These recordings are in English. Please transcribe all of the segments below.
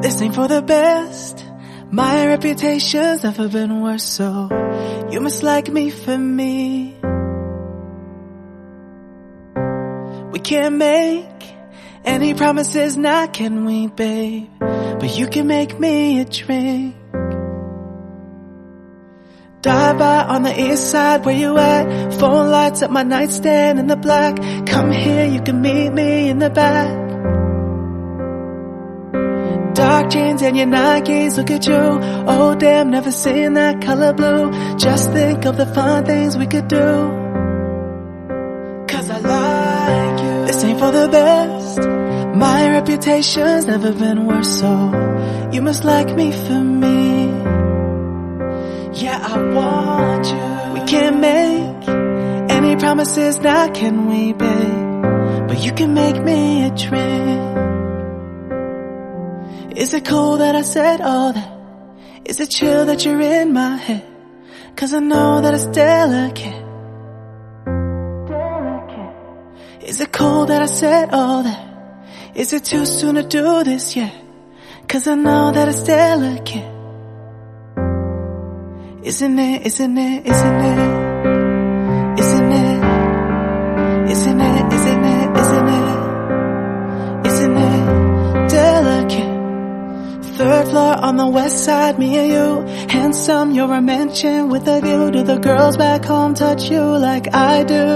This ain't for the best. My reputation's never been worse, so you must like me for me. We can't make any promises now, can we, babe? But you can make me a drink. Dive by on the east side, where you at? Phone lights up my nightstand in the black. Come here, you can meet me in the back. Dark jeans and your Nikes, look at you. Oh damn, never seen that color blue. Just think of the fun things we could do. Cause I like you. This ain't for the best. My reputation's never been worse, so you must like me for me. Yeah, I want you. We can't make any promises now, can we, babe? But you can make me a drink. Is it cool that I said all that? Is it chill that you're in my head? Cause I know that it's delicate. Is it cool that I said all that? Is it too soon to do this yet? Cause I know that it's delicate. Isn't it, isn't it, isn't it? Isn't it? Isn't it, isn't it, isn't it? Isn't it delicate? Third floor on the west side, me and you. Handsome, you're a mansion with a view. Do the girls back home touch you like I do?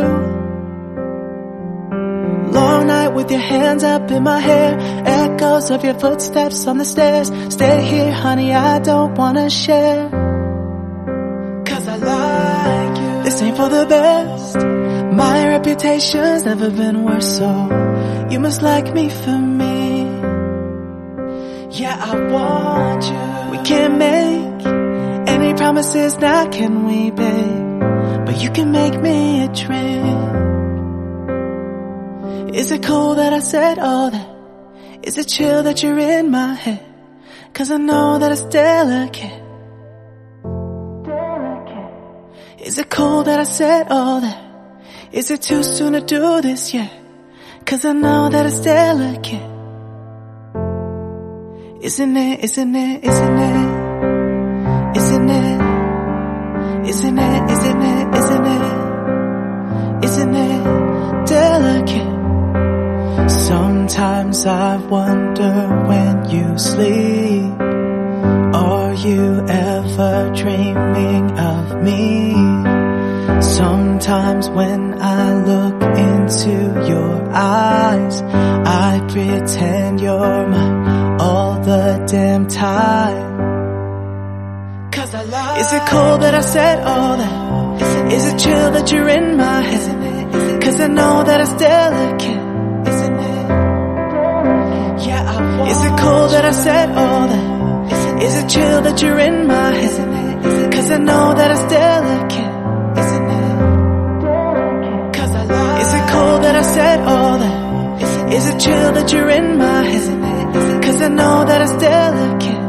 Long night with your hands up in my hair. Echoes of your footsteps on the stairs. Stay here, honey, I don't wanna share. Cause I like you. This ain't for the best. My reputation's never been worse, so you must like me for me. Yeah, I want you. We can't make any promises now, can we, babe? But you can make me a drink. Is it cool that I said all that? Is it chill that you're in my head? Cause I know that it's delicate. Is it cool that I said all that? Is it too soon to do this yet? Cause I know that it's delicate. Isn't it, isn't it, isn't it? Isn't it? Isn't it, isn't it, isn't it? Isn't it delicate? Sometimes I wonder when you sleep, are you ever dreaming of me? Sometimes when I look into your eyes, I pretend you're mine all the damn time. Cause I love. Is it cool that I said all that? Is it chill that you're in my head? Cause I know that it's delicate. Is it cool that I said all that? Is it chill that you're in my head? Cause I know that it's delicate. Cause I love. Is it cool that I said all that? Is it chill that you're in my head? Cause I know that it's delicate.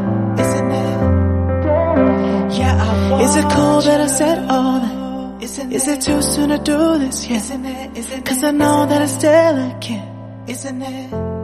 Yeah, I want. Is it cool that I said all that? Is it too soon to do this yet? Cause I know that it's delicate. Isn't it?